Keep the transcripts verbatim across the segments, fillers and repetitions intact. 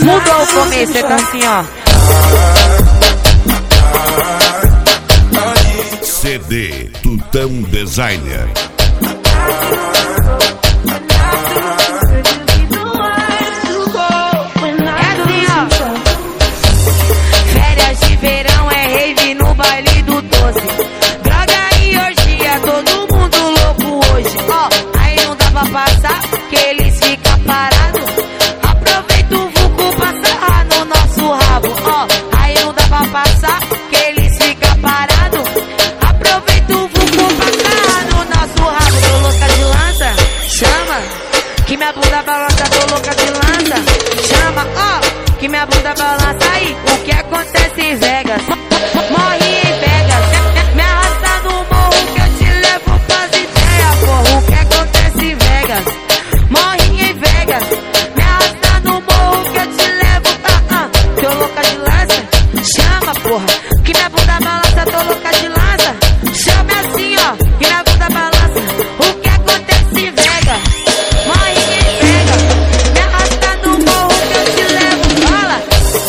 Mudou o começo, é assim, ó. C D Tutão Designer. Baile do doze, droga e orgia, todo mundo louco hoje. Ó, oh, aí não dá pra passar, que eles ficam parados. Aproveita o vulco pra sarrar no nosso rabo. Ó, oh, aí não dá pra passar, que eles ficam parados. Aproveita o vulco pra sarrar no nosso rabo. Tô louca de lança, chama, que minha bunda balança. Tô louca de lança, chama, ó, oh, que minha bunda balança. Aí, o que acontece em Vegas? Morre em Vegas, me arrasta no morro que eu te levo pras ideias, porra. O que acontece em Vegas? Morre em Vegas, me arrasta no morro que eu te levo, ah, ah. Tô louca de lança, chama, porra, que minha bunda balança. Tô louca de lança, chama assim, ó, que minha bunda balança. O que acontece em Vegas? Morre em Vegas, me arrasta no morro que eu te levo, fala.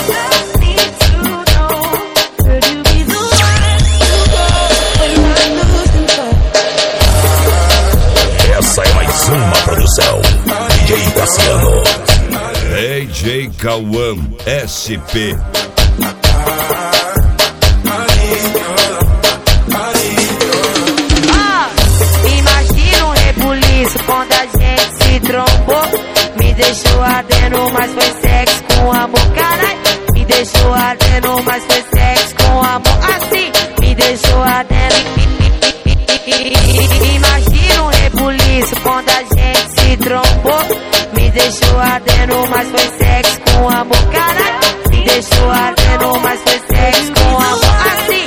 Essa é mais uma produção D J Cassiano, D J Cauã S P. Oh, imagina um rebuliço quando a gente se trombou. Me deixou ardendo, mas foi sexo com amor, carai. Me deixou ardendo, mas foi sexo com amor, assim. Me deixou ardendo. Imagina um rebuliço quando a gente se trombou. Me deixou ardendo, mas foi sexo com amor, caralho. Me deixou ardendo, mas foi sexo com amor, assim.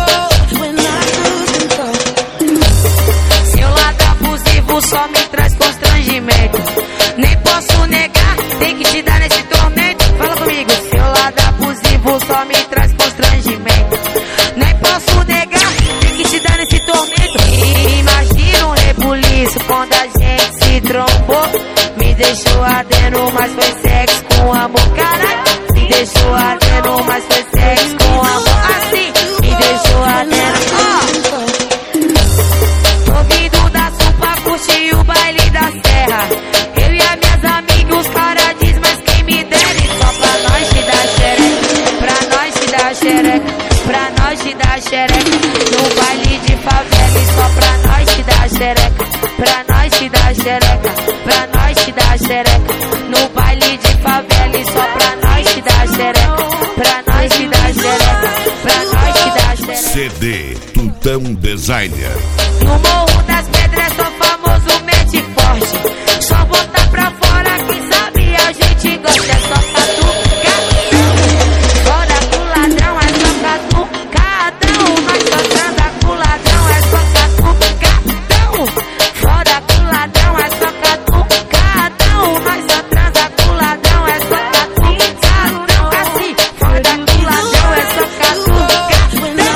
Seu lado abusivo só me traz constrangimento. Nem posso negar, tem que te dar nesse tormento. Fala comigo. Seu lado abusivo só me traz constrangimento. Nem posso negar, tem que te dar nesse tormento. Imagina um rebuliço quando a gente se trombou. Me deixou ardendo, mas foi sexo com amor, caralho. Me deixou ardendo, mas foi sexo com amor, assim. Me deixou ardendo, ó. Tô vindo da Sul pra curtir o baile da Serra. Eu e as minhas amigas, os caras diz, mas quem me deve. Só pra nós te dar xereca, pra nós te dar xereca, pra nós te dar xereca. No baile de favela e só pra nós te dar xereca, pra nós te dar xereca, pra nós te dar xereca. No baile de favela e só pra nós te dar xereca, pra nós te dar xereca, pra nós te dar xereca. C D Tutão Designer. No Morro das Pedras sou famoso, mente forte. Só botar pra fora, quem sabe a gente gosta. É só catucar, fora com ladrão, é só catucadão. Nós só transa com ladrão, é só catucadão. Fora com ladrão, é só catucadão. Nós só transa com ladrão, é só catucadão. Assim, fora com ladrão, é só catucadão.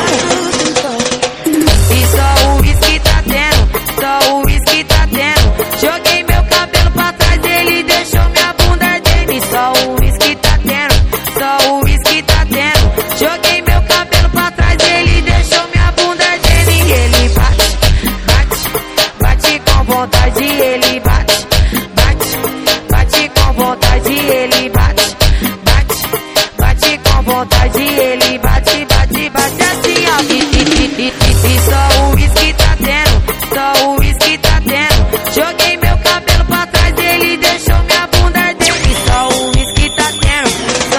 E só o uísque tá tendo, só o uísque tá tendo. Joguei meu cabelo pra trás, ele deixou minha bunda ardendo. Só o uísque tá tendo, só o uísque tá tendo. Joguei meu cabelo pra trás, ele deixou minha bunda ardendo. E ele bate, bate, bate com vontade. Ele bate, bate, bate com vontade. Ele bate, bate, bate com vontade. Ele bate, bate, bate assim, ó. E, e, e, e, e só o uísque tá tendo, só o uísque tá tendo. Joguei meu cabelo pra trás, ele deixou minha bunda ardendo. E só o uísque tá tendo,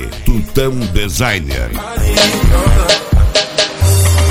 D Tutão Designer.